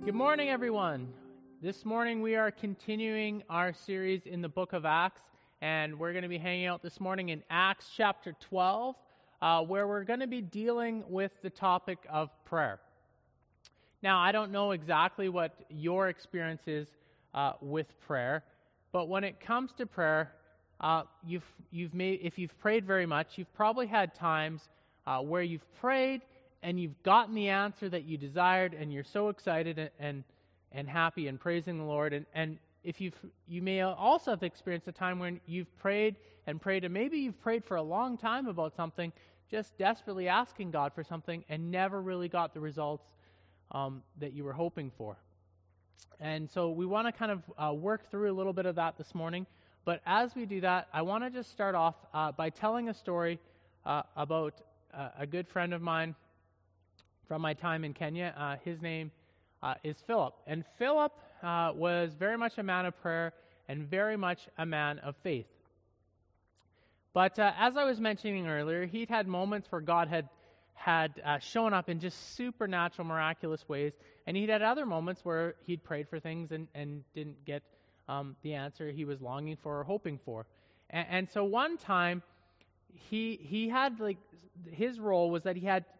Good morning, everyone. This morning we are continuing our series in the book of Acts, and we're going to be hanging out this morning in Acts chapter 12, where we're going to be dealing with the topic of prayer. Now, I don't know exactly what your experience is with prayer, but when it comes to prayer, if you've prayed very much, you've probably had times where you've prayed and you've gotten the answer that you desired, and you're so excited and happy and praising the Lord. And if you may also have experienced a time when you've prayed, and maybe you've prayed for a long time about something, just desperately asking God for something, and never really got the results that you were hoping for. And so we want to kind of work through a little bit of that this morning. But as we do that, I want to just start off by telling a story about a good friend of mine from my time in Kenya. His name is Philip. And Philip was very much a man of prayer and very much a man of faith. But as I was mentioning earlier, he'd had moments where God had shown up in just supernatural, miraculous ways, and he'd had other moments where he'd prayed for things and didn't get the answer he was longing for or hoping for. And so one time, he had, like, his role was that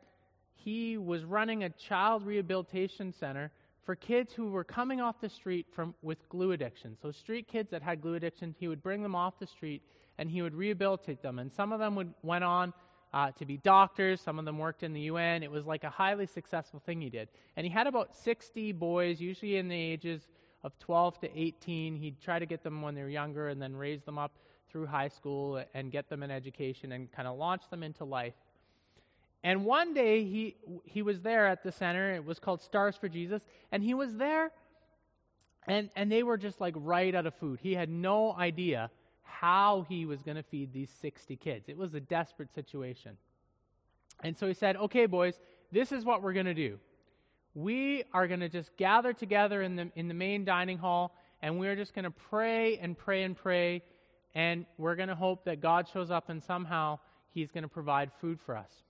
he was running a child rehabilitation center for kids who were coming off the street with glue addiction. So street kids that had glue addiction, he would bring them off the street and he would rehabilitate them. And some of them went on to be doctors. Some of them worked in the UN. It was like a highly successful thing he did. And he had about 60 boys, usually in the ages of 12 to 18. He'd try to get them when they were younger and then raise them up through high school and get them an education and kind of launch them into life. And one day, he was there at the center. It was called Stars for Jesus. And he was there, and they were just like right out of food. He had no idea how he was going to feed these 60 kids. It was a desperate situation. And so he said, okay, boys, this is what we're going to do. We are going to just gather together in the main dining hall, and we're just going to pray and pray and pray, and we're going to hope that God shows up and somehow he's going to provide food for us.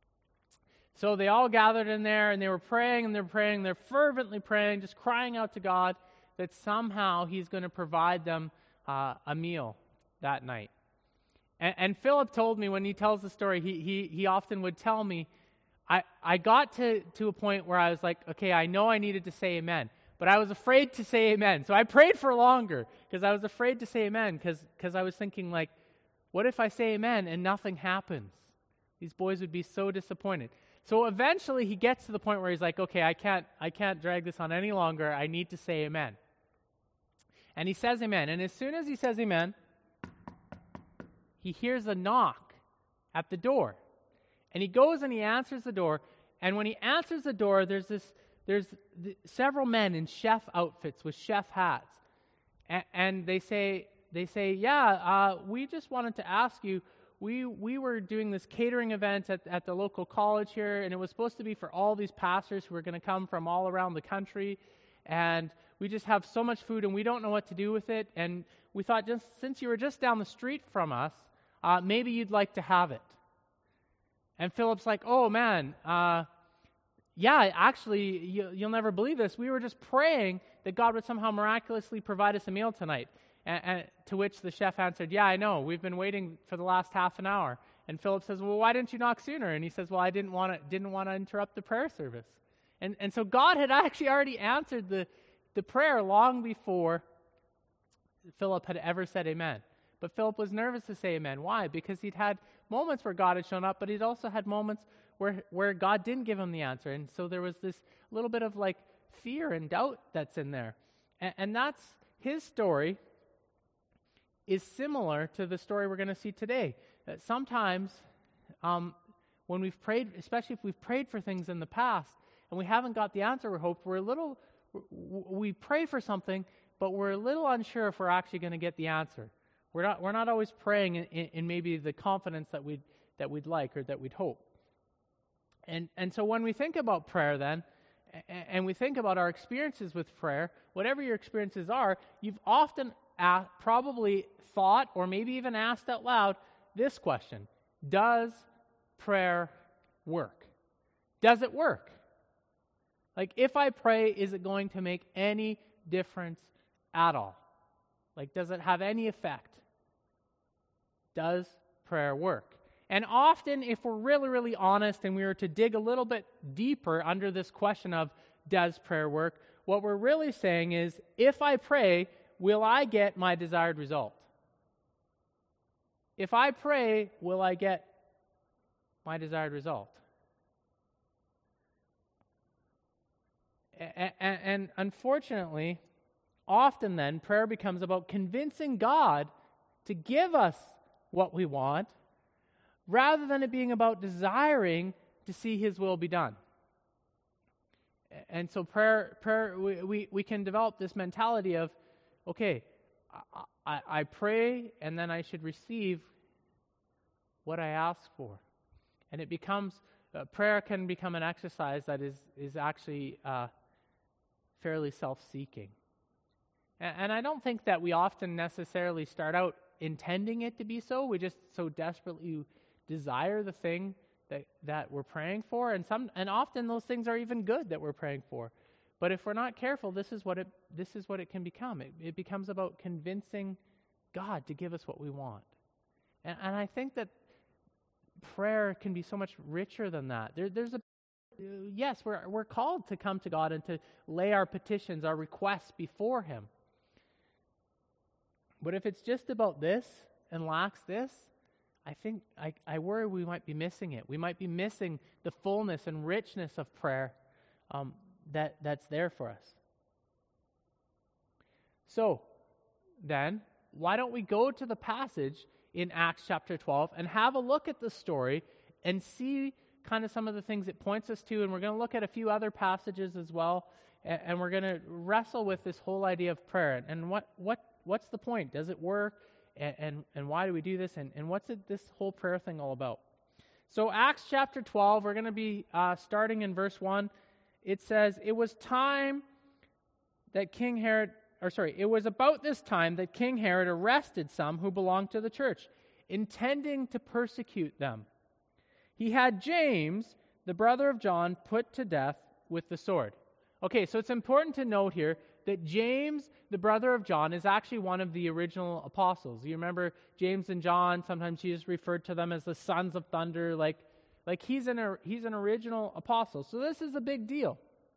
So they all gathered in there, and they were praying, and they're fervently praying, just crying out to God that somehow he's going to provide them a meal that night. And Philip told me, when he tells the story, he often would tell me, I got to a point where I was like, okay, I know I needed to say amen, but I was afraid to say amen. So I prayed for longer because I was afraid to say amen because I was thinking, like, what if I say amen and nothing happens? These boys would be so disappointed. So eventually he gets to the point where he's like, okay, I can't drag this on any longer. I need to say amen. And he says amen. And as soon as he says amen, he hears a knock at the door. And he goes and he answers the door. And when he answers the door, there's several men in chef outfits with chef hats. And they say, yeah, we just wanted to ask you, we were doing this catering event at the local college here, and it was supposed to be for all these pastors who were going to come from all around the country, and we just have so much food, and we don't know what to do with it, and we thought, just since you were just down the street from us, maybe you'd like to have it. And Philip's like, oh, man, yeah, actually, you'll never believe this. We were just praying that God would somehow miraculously provide us a meal tonight. And to which the chef answered, yeah, I know. We've been waiting for the last half an hour. And Philip says, well, why didn't you knock sooner? And he says, well, I didn't want to interrupt the prayer service. And so God had actually already answered the prayer long before Philip had ever said amen. But Philip was nervous to say amen. Why? Because he'd had moments where God had shown up, but he'd also had moments where God didn't give him the answer. And so there was this little bit of like fear and doubt that's in there. And that's his story. Is similar to the story we're going to see today. That sometimes when we've prayed, especially if we've prayed for things in the past and we haven't got the answer we hoped, we pray for something, but we're a little unsure if we're actually going to get the answer. We're not always praying in maybe the confidence that we'd like or that we'd hope. And so when we think about prayer then, and we think about our experiences with prayer, whatever your experiences are, you've often probably thought or maybe even asked out loud this question: does prayer work? Does it work? Like, if I pray, is it going to make any difference at all? Like, does it have any effect? Does prayer work? And often, if we're really, really honest and we were to dig a little bit deeper under this question of, does prayer work? What we're really saying is, if I pray, will I get my desired result? If I pray, will I get my desired result? And unfortunately, often then, prayer becomes about convincing God to give us what we want, rather than it being about desiring to see His will be done. And so prayer, we can develop this mentality of, okay, I pray and then I should receive what I ask for. And it becomes, prayer can become an exercise that is actually fairly self-seeking. And I don't think that we often necessarily start out intending it to be so. We just so desperately desire the thing that we're praying for, and often those things are even good that we're praying for. But if we're not careful, this is what it can become. It becomes about convincing God to give us what we want. And I think that prayer can be so much richer than that. Yes, we're called to come to God and to lay our petitions, our requests before Him. But if it's just about this and lacks this, I think I worry we might be missing it. We might be missing the fullness and richness of prayer that's there for us. So, then, why don't we go to the passage in Acts chapter 12 and have a look at the story and see kind of some of the things it points us to, and we're going to look at a few other passages as well, and we're going to wrestle with this whole idea of prayer, and what's the point? Does it work? And why do we do this? And what's this whole prayer thing all about? So Acts chapter 12, we're going to be starting in verse 1. It says, it was about this time that King Herod arrested some who belonged to the church, intending to persecute them. He had James, the brother of John, put to death with the sword. Okay, so it's important to note here that James, the brother of John, is actually one of the original apostles. You remember James and John, sometimes Jesus referred to them as the sons of thunder, like he's an original apostle. So this is a big deal.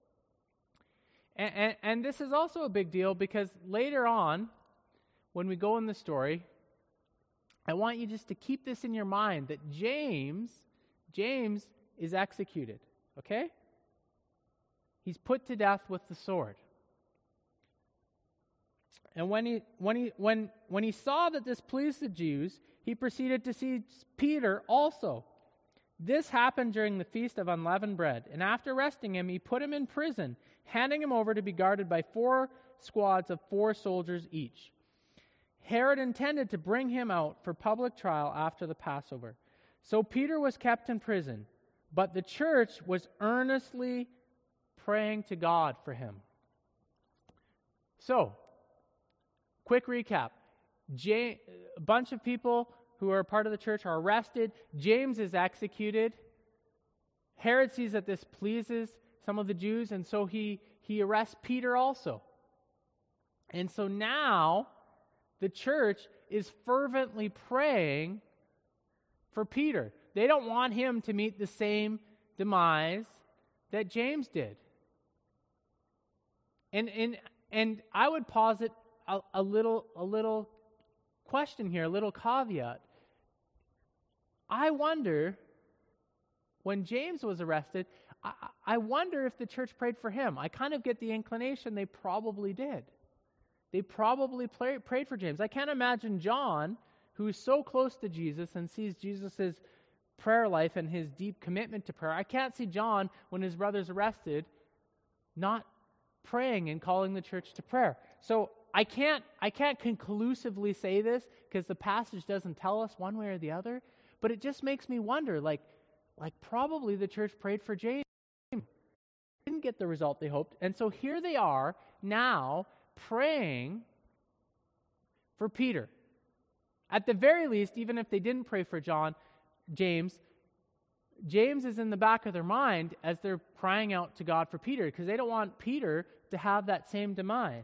And this is also a big deal because later on, when we go in the story, I want you just to keep this in your mind, that James is executed, okay? He's put to death with the sword. And when he saw that this pleased the Jews, he proceeded to seize Peter also. This happened during the Feast of Unleavened Bread. And after arresting him, he put him in prison, handing him over to be guarded by 4 squads of 4 soldiers each. Herod intended to bring him out for public trial after the Passover. So Peter was kept in prison, but the church was earnestly praying to God for him. So, quick recap. A bunch of people who are part of the church are arrested. James is executed. Herod sees that this pleases some of the Jews, and so he arrests Peter also. And so now the church is fervently praying for Peter. They don't want him to meet the same demise that James did. And I would posit a little question here, a little caveat. I wonder, when James was arrested, I wonder if the church prayed for him. I kind of get the inclination they probably did. They probably prayed for James. I can't imagine John, who is so close to Jesus and sees Jesus' prayer life and his deep commitment to prayer. I can't see John, when his brother's arrested, not praying and calling the church to prayer. So I can't conclusively say this because the passage doesn't tell us one way or the other, but it just makes me wonder, like probably the church prayed for James. Didn't get the result they hoped. And so here they are now praying for Peter. At the very least, even if they didn't pray for James, James is in the back of their mind as they're crying out to God for Peter, because they don't want Peter to have that same demise.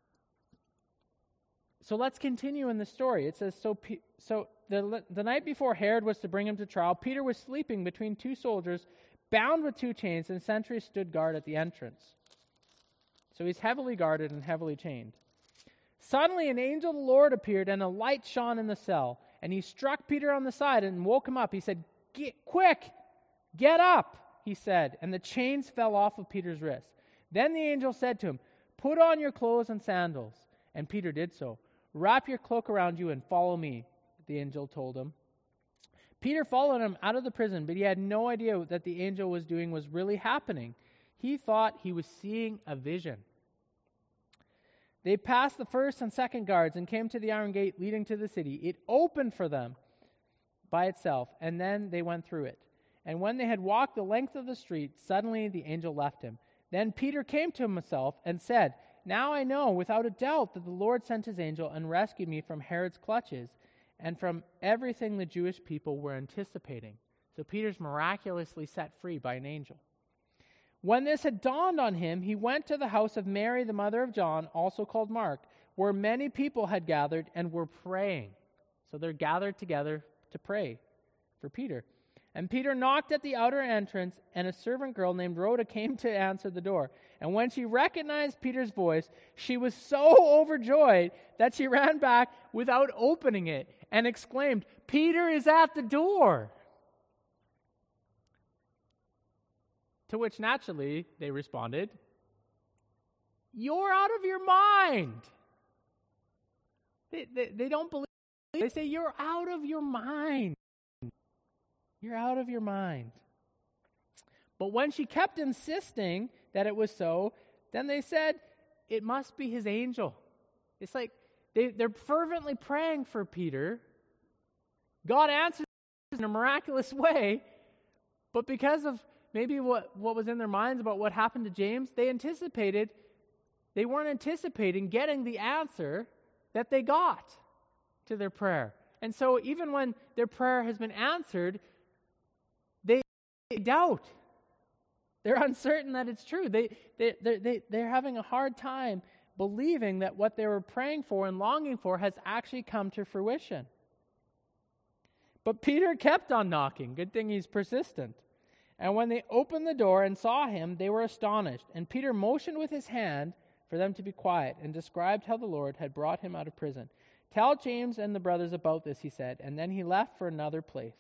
So let's continue in the story. It says, So the night before Herod was to bring him to trial, Peter was sleeping between two soldiers, bound with two chains, and sentries stood guard at the entrance. So he's heavily guarded and heavily chained. Suddenly an angel of the Lord appeared, and a light shone in the cell. And he struck Peter on the side and woke him up. He said, Quick, get up, he said. And the chains fell off of Peter's wrists. Then the angel said to him, Put on your clothes and sandals. And Peter did so. Wrap your cloak around you and follow me, the angel told him. Peter followed him out of the prison, but he had no idea that the angel was doing was really happening. He thought he was seeing a vision. They passed the first and second guards and came to the iron gate leading to the city. It opened for them by itself, and then they went through it. And when they had walked the length of the street, suddenly the angel left him. Then Peter came to himself and said, Now I know without a doubt that the Lord sent his angel and rescued me from Herod's clutches and from everything the Jewish people were anticipating. So Peter's miraculously set free by an angel. When this had dawned on him, he went to the house of Mary, the mother of John, also called Mark, where many people had gathered and were praying. So they're gathered together to pray for Peter. And Peter knocked at the outer entrance, and a servant girl named Rhoda came to answer the door. And when she recognized Peter's voice, she was so overjoyed that she ran back without opening it and exclaimed, Peter is at the door. To which naturally they responded, You're out of your mind. They don't believe. They say, You're out of your mind. You're out of your mind. But when she kept insisting that it was so, then they said, It must be his angel. It's like they're fervently praying for Peter. God answers in a miraculous way, but because of maybe what was in their minds about what happened to James, they weren't anticipating getting the answer that they got to their prayer. And so even when their prayer has been answered, they doubt. They're uncertain that it's true. They're having a hard time believing that what they were praying for and longing for has actually come to fruition. But Peter kept on knocking. Good thing he's persistent. And when they opened the door and saw him, they were astonished. And Peter motioned with his hand for them to be quiet and described how the Lord had brought him out of prison. Tell James and the brothers about this, he said, and then he left for another place.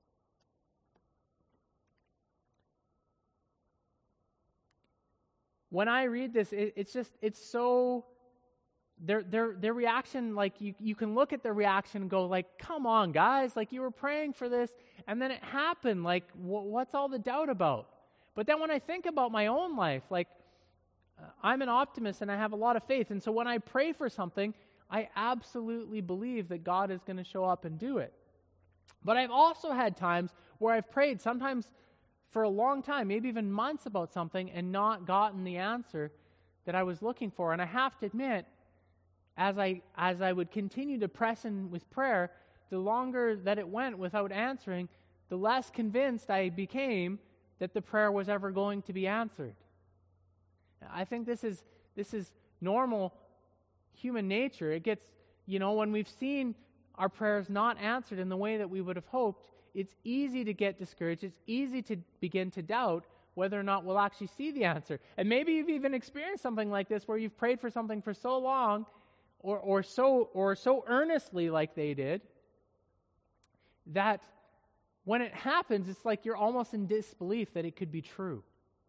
When I read this, it's so, their reaction, like you can look at their reaction and go like, come on guys, like you were praying for this and then it happened, like what's all the doubt about? But then when I think about my own life, like I'm an optimist and I have a lot of faith, and so when I pray for something, I absolutely believe that God is going to show up and do it. But I've also had times where I've prayed, sometimes for a long time, maybe even months about something, and not gotten the answer that I was looking for. And I have to admit, as I would continue to press in with prayer, the longer that it went without answering, the less convinced I became that the prayer was ever going to be answered. I think this is normal human nature. It gets, when we've seen our prayers not answered in the way that we would have hoped, it's easy to get discouraged. It's easy to begin to doubt whether or not we'll actually see the answer. And maybe you've even experienced something like this where you've prayed for something for so long or so earnestly like they did, that when it happens, it's like you're almost in disbelief that it could be true.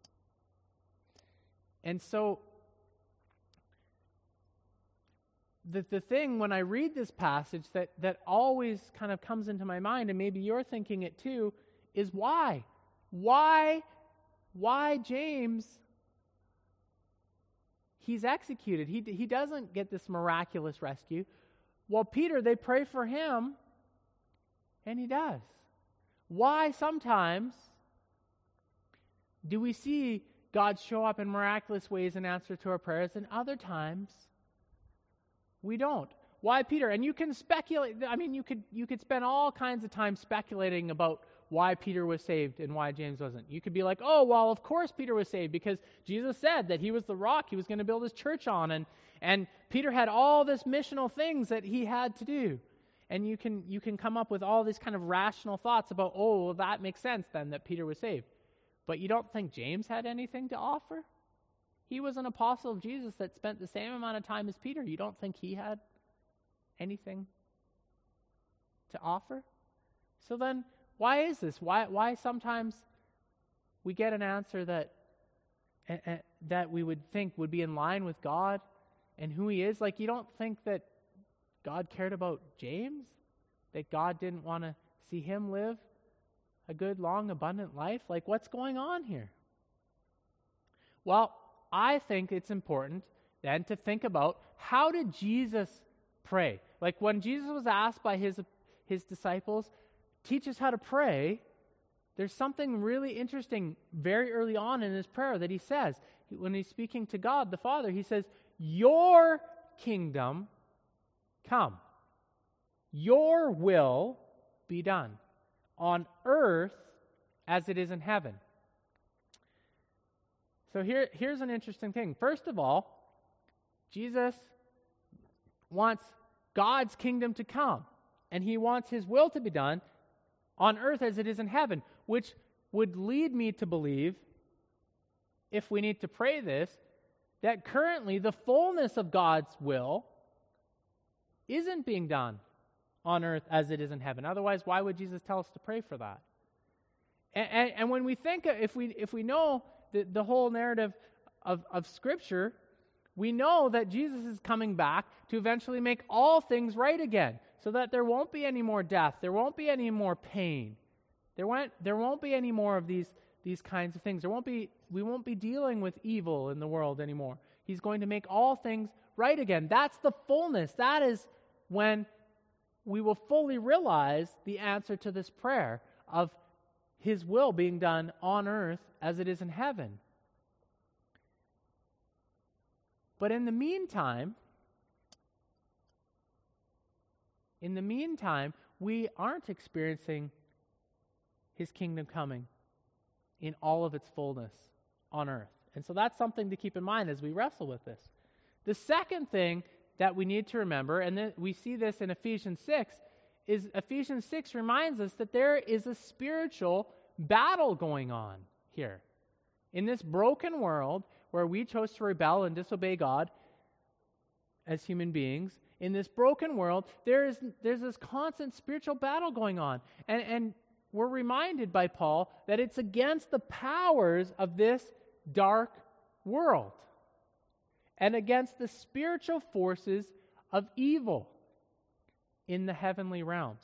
And so the thing when I read this passage that always kind of comes into my mind, and maybe you're thinking it too, is why? Why James? He's executed. He doesn't get this miraculous rescue. Well, Peter, they pray for him, and he does. Why sometimes do we see God show up in miraculous ways in answer to our prayers, and other times we don't? Why Peter? And you can speculate. I mean, you could spend all kinds of time speculating about why Peter was saved and why James wasn't. You could be like, oh, well, of course Peter was saved because Jesus said that he was the rock he was going to build his church on, and Peter had all this missional things that he had to do. And you can come up with all these kind of rational thoughts about, oh, well, that makes sense then that Peter was saved. But you don't think James had anything to offer? He was an apostle of Jesus that spent the same amount of time as Peter. You don't think he had anything to offer? So then, why is this? Why sometimes we get an answer that we would think would be in line with God and who he is? Like, you don't think that God cared about James? That God didn't want to see him live a good, long, abundant life? Like, what's going on here? Well, I think it's important then to think about, how did Jesus pray? Like, when Jesus was asked by his disciples, teach us how to pray, there's something really interesting very early on in his prayer that he says. When he's speaking to God the Father, he says, your kingdom come. Your will be done on earth as it is in heaven. So here's an interesting thing. First of all, Jesus wants God's kingdom to come, and he wants his will to be done on earth as it is in heaven, which would lead me to believe, if we need to pray this, that currently the fullness of God's will isn't being done on earth as it is in heaven. Otherwise, why would Jesus tell us to pray for that? And when we think, if we know the whole narrative of Scripture, we know that Jesus is coming back to eventually make all things right again, so that there won't be any more death, there won't be any more pain, there won't be any more of these kinds of things. We won't be dealing with evil in the world anymore. He's going to make all things right again. That's the fullness. That is when we will fully realize the answer to this prayer of his will being done on earth as it is in heaven. But in the meantime, we aren't experiencing his kingdom coming in all of its fullness on earth. And so that's something to keep in mind as we wrestle with this. The second thing that we need to remember, and then we see this in Ephesians 6, is Ephesians 6 reminds us that there is a spiritual battle going on here. In this broken world where we chose to rebel and disobey God as human beings, in this broken world, there's this constant spiritual battle going on. And we're reminded by Paul that it's against the powers of this dark world and against the spiritual forces of evil in the heavenly realms.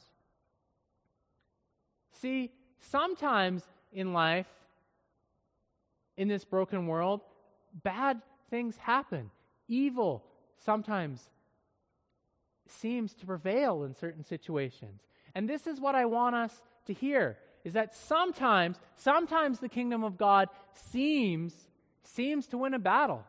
See, sometimes in life, in this broken world, bad things happen. Evil sometimes seems to prevail in certain situations. And this is what I want us to hear, is that sometimes the kingdom of God seems to win a battle.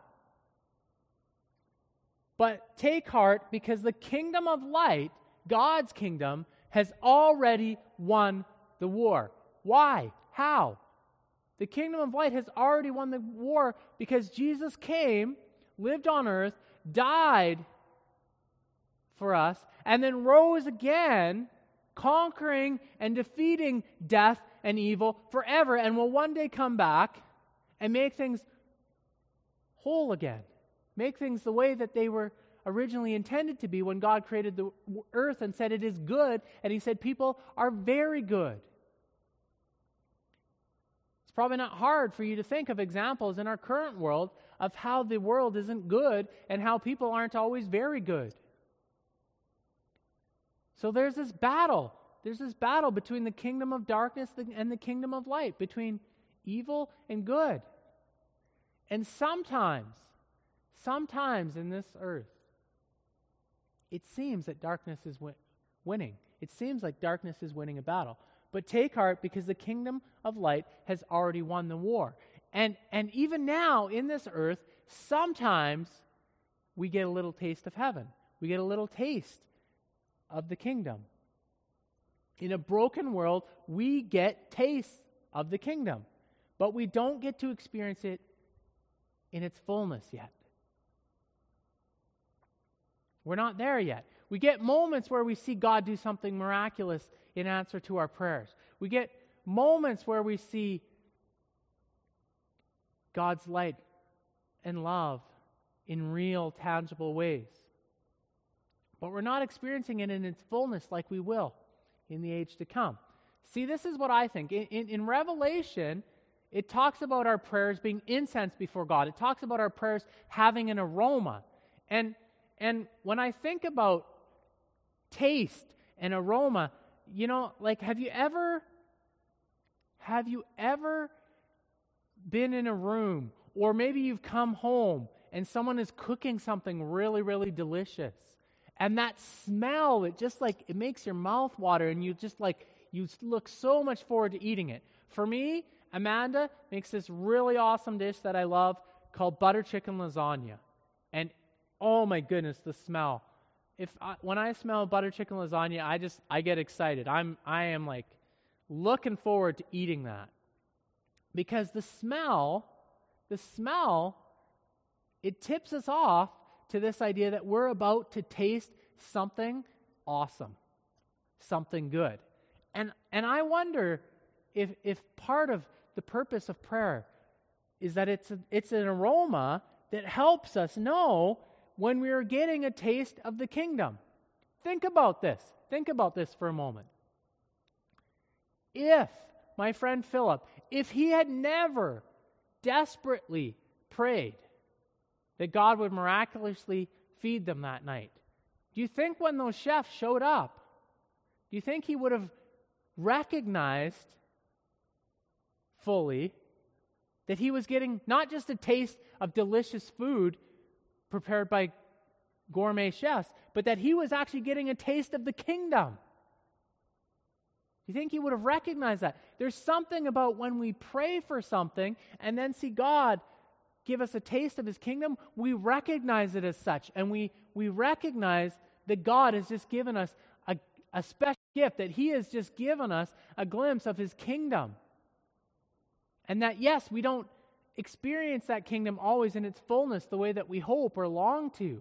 But take heart, because the kingdom of light, God's kingdom, has already won the war. Why? How? The kingdom of light has already won the war because Jesus came, lived on earth, died for us, and then rose again, conquering and defeating death and evil forever, and will one day come back and make things whole again. Make things the way that they were originally intended to be when God created the earth and said it is good, and he said people are very good. It's probably not hard for you to think of examples in our current world of how the world isn't good and how people aren't always very good. So there's this battle. There's this battle between the kingdom of darkness and the kingdom of light, between evil and good. And sometimes in this earth, it seems that darkness is winning. It seems like darkness is winning a battle. But take heart, because the kingdom of light has already won the war. And even now, in this earth, sometimes we get a little taste of heaven. We get a little taste of the kingdom. In a broken world, we get tastes of the kingdom, but we don't get to experience it in its fullness yet. We're not there yet. We get moments where we see God do something miraculous in answer to our prayers. We get moments where we see God's light and love in real, tangible ways. But we're not experiencing it in its fullness like we will in the age to come. See, this is what I think. In Revelation, it talks about our prayers being incense before God. It talks about our prayers having an aroma. And when I think about taste and aroma, like have you ever been in a room, or maybe you've come home and someone is cooking something really, really delicious, and that smell, it makes your mouth water, and you look so much forward to eating it. For me, Amanda makes this really awesome dish that I love called butter chicken lasagna. And oh my goodness, the smell. When I smell butter chicken lasagna, I get excited. I am like looking forward to eating that. Because the smell, it tips us off to this idea that we're about to taste something awesome, something good. And I wonder if part of the purpose of prayer is that it's an aroma that helps us know when we are getting a taste of the kingdom. Think about this. Think about this for a moment. If my friend Philip, if he had never desperately prayed that God would miraculously feed them that night, do you think when those chefs showed up, do you think he would have recognized fully that he was getting not just a taste of delicious food prepared by gourmet chefs, but that he was actually getting a taste of the kingdom? You think he would have recognized that? There's something about when we pray for something and then see God give us a taste of his kingdom, we recognize it as such, and we recognize that God has just given us a special gift, that he has just given us a glimpse of his kingdom. And that, yes, we don't experience that kingdom always in its fullness the way that we hope or long to.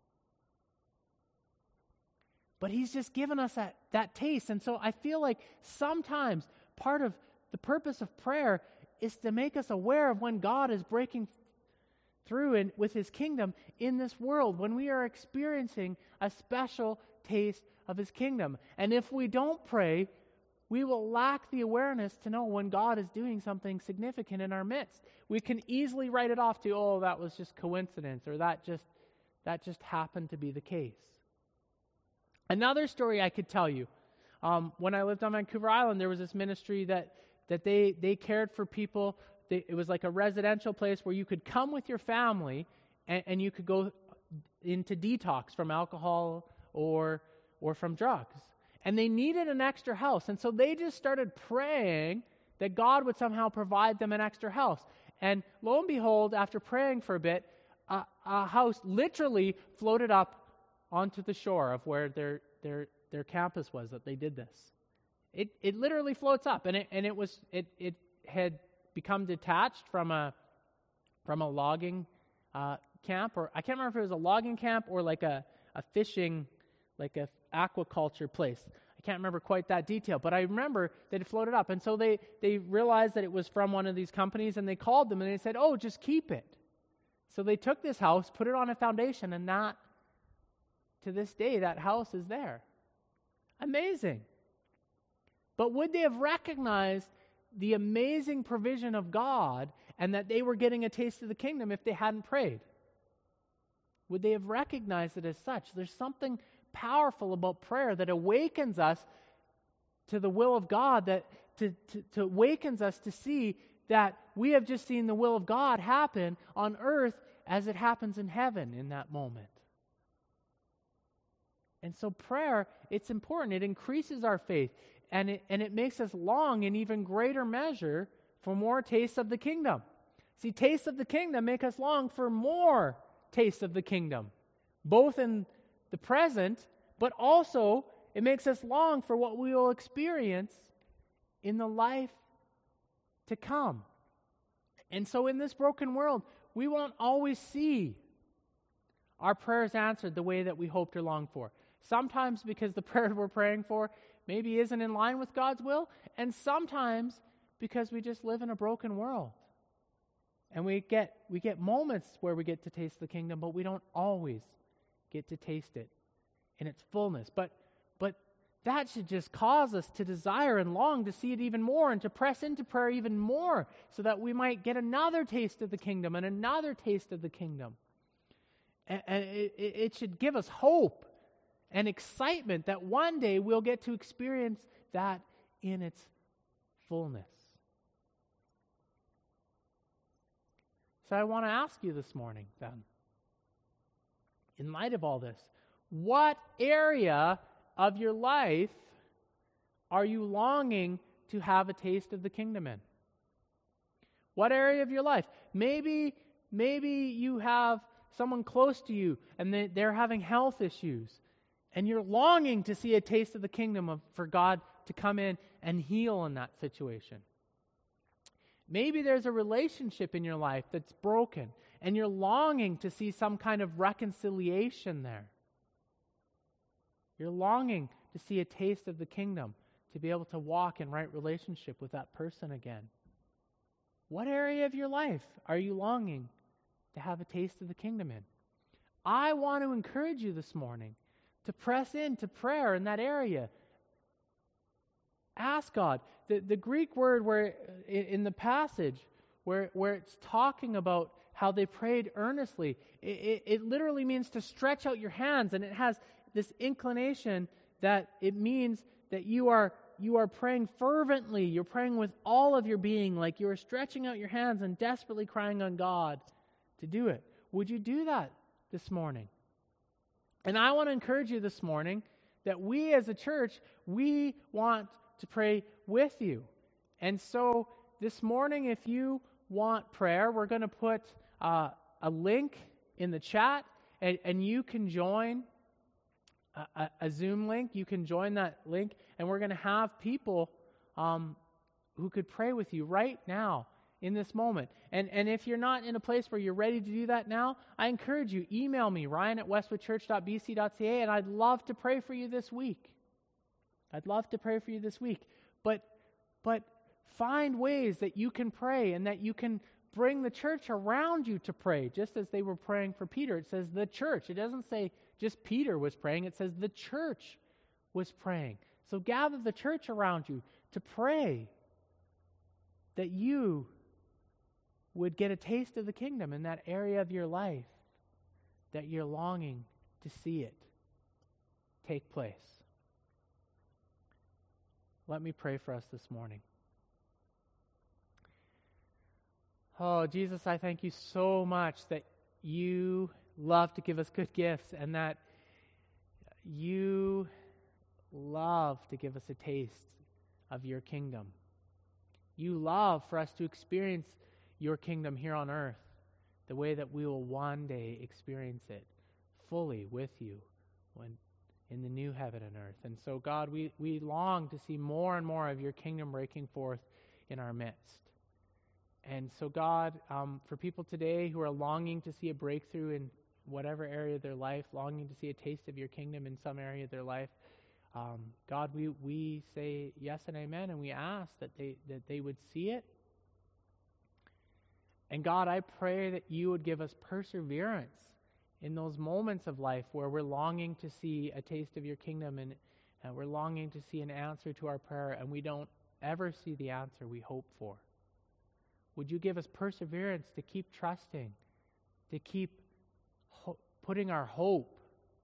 But he's just given us that taste. And so I feel like sometimes part of the purpose of prayer is to make us aware of when God is breaking through with his kingdom in this world, when we are experiencing a special taste of his kingdom. And if we don't pray, we will lack the awareness to know when God is doing something significant in our midst. We can easily write it off to, oh, that was just coincidence, or that just happened to be the case. Another story I could tell you, when I lived on Vancouver Island, there was this ministry that they cared for people. It was like a residential place where you could come with your family and you could go into detox from alcohol or from drugs. And they needed an extra house. And so they just started praying that God would somehow provide them an extra house. And lo and behold, after praying for a bit, a house literally floated up onto the shore of where their campus was that they did this. It literally floats up, and it had become detached from a logging camp, or I can't remember if it was a logging camp or like a fishing, like a aquaculture place. I can't remember quite that detail, but I remember that it floated up. And so they realized that it was from one of these companies, and they called them and they said, oh, just keep it. So they took this house, put it on a foundation, and to this day, that house is there. Amazing. But would they have recognized the amazing provision of God and that they were getting a taste of the kingdom if they hadn't prayed? Would they have recognized it as such? There's something powerful about prayer that awakens us to the will of God, that to awakens us to see that we have just seen the will of God happen on earth as it happens in heaven in that moment. And so prayer, it's important. It increases our faith, and it makes us long in even greater measure for more tastes of the kingdom. See, tastes of the kingdom make us long for more tastes of the kingdom, both in the present, but also It makes us long for what we will experience in the life to come. And so in this broken world, we won't always see our prayers answered the way that we hoped or longed for. Sometimes because the prayer we're praying for maybe isn't in line with God's will, and sometimes because we just live in a broken world. And we get moments where we get to taste the kingdom, but we don't always get to taste it in its fullness. But that should just cause us to desire and long to see it even more and to press into prayer even more so that we might get another taste of the kingdom and another taste of the kingdom. And it should give us hope and excitement that one day we'll get to experience that in its fullness. So I want to ask you this morning then, in light of all this, what area of your life are you longing to have a taste of the kingdom in? What area of your life? Maybe you have someone close to you and they're having health issues and you're longing to see a taste of the kingdom for God to come in and heal in that situation. Maybe there's a relationship in your life that's broken and you're longing to see some kind of reconciliation there. You're longing to see a taste of the kingdom, to be able to walk in right relationship with that person again. What area of your life are you longing to have a taste of the kingdom in? I want to encourage you this morning to press into prayer in that area. Ask God. The Greek word where in the passage where it's talking about how they prayed earnestly, it literally means to stretch out your hands, and it has this inclination that it means that you are praying fervently. You're praying with all of your being, like you are stretching out your hands and desperately crying on God to do it. Would you do that this morning? And I want to encourage you this morning that we as a church, we want to pray with you. And so this morning, if you want prayer, we're going to put a link in the chat, and you can join a Zoom link. You can join that link, and we're going to have people who could pray with you right now in this moment. And if you're not in a place where you're ready to do that now, I encourage you, email me, ryan@westwoodchurch.bc.ca, and I'd love to pray for you this week. I'd love to pray for you this week. But find ways that you can pray and that you can bring the church around you to pray, just as they were praying for Peter. It says the church. It doesn't say just Peter was praying. It says the church was praying. So gather the church around you to pray that you would get a taste of the kingdom in that area of your life that you're longing to see it take place. Let me pray for us this morning. Oh, Jesus, I thank you so much that you love to give us good gifts and that you love to give us a taste of your kingdom. You love for us to experience your kingdom here on earth the way that we will one day experience it fully with you when in the new heaven and earth. And so, God, we long to see more and more of your kingdom breaking forth in our midst. And so, God, for people today who are longing to see a breakthrough in whatever area of their life, longing to see a taste of your kingdom in some area of their life, God, we say yes and amen, and we ask that they would see it. And God, I pray that you would give us perseverance in those moments of life where we're longing to see a taste of your kingdom and we're longing to see an answer to our prayer, and we don't ever see the answer we hope for. Would you give us perseverance to keep trusting, to keep putting our hope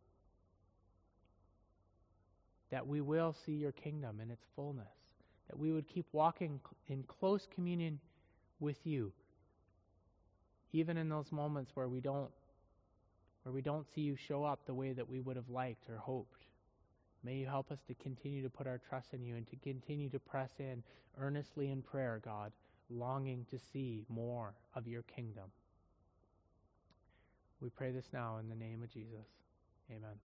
that we will see your kingdom in its fullness, that we would keep walking in close communion with you, even in those moments where we don't see you show up the way that we would have liked or hoped. May you help us to continue to put our trust in you and to continue to press in earnestly in prayer, God, longing to see more of your kingdom. We pray this now in the name of Jesus. Amen.